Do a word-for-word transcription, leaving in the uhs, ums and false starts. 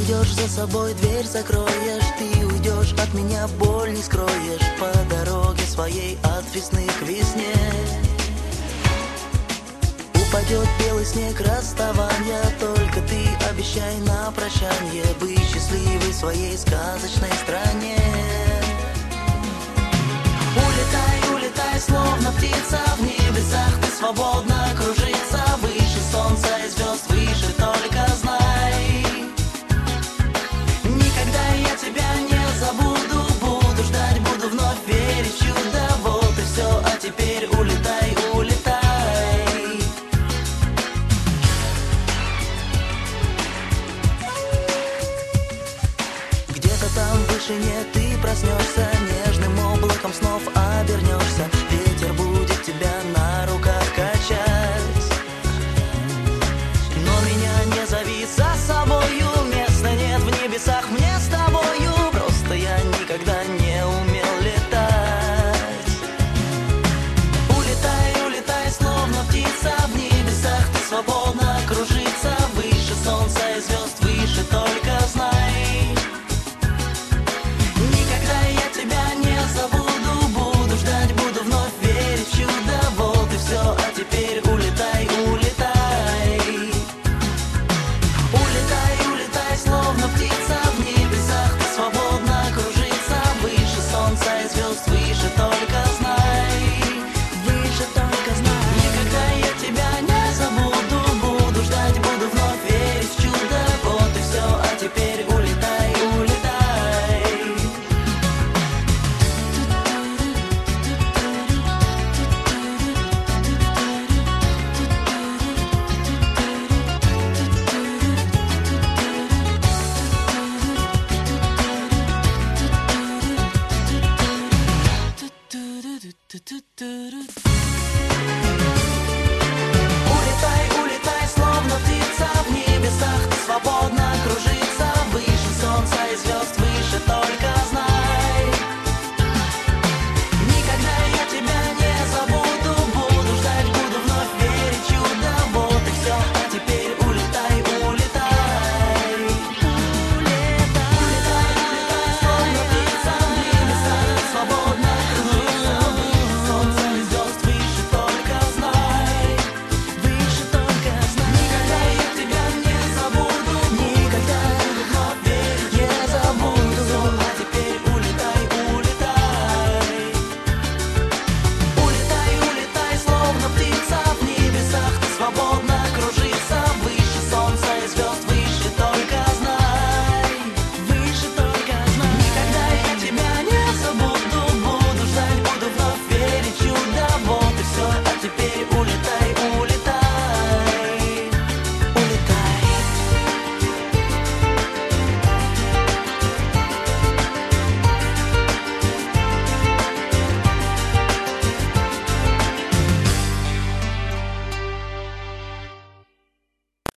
уйдешь, за собой дверь закроешь. Ты уйдешь, от меня боль не скроешь. По дороге своей от весны к весне упадет белый снег расставания. Только ты обещай на прощанье быть счастливой в своей сказочной стране. Улетай, улетай, словно птица в небесах. Ты свободно кружиться выше солнца и звезд.